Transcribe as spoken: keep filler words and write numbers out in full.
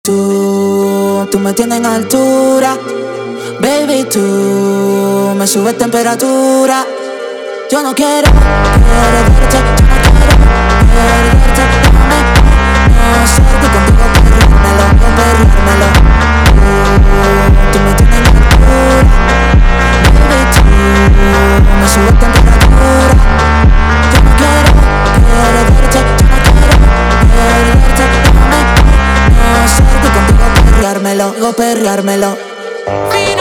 Tú, tú me tienes en altura, baby, tú me subes temperatura. Yo no quiero perderte, yo no quiero perderte. Déjame conocerte y contigo perreármelo, yo perreármelo. Tú, tú me tienes en altura, baby, tú me subes temperatura. Yo no quiero perderte, yo no quiero perderte. Déjame conocerte y contigo perreármelo, yo perreármelo.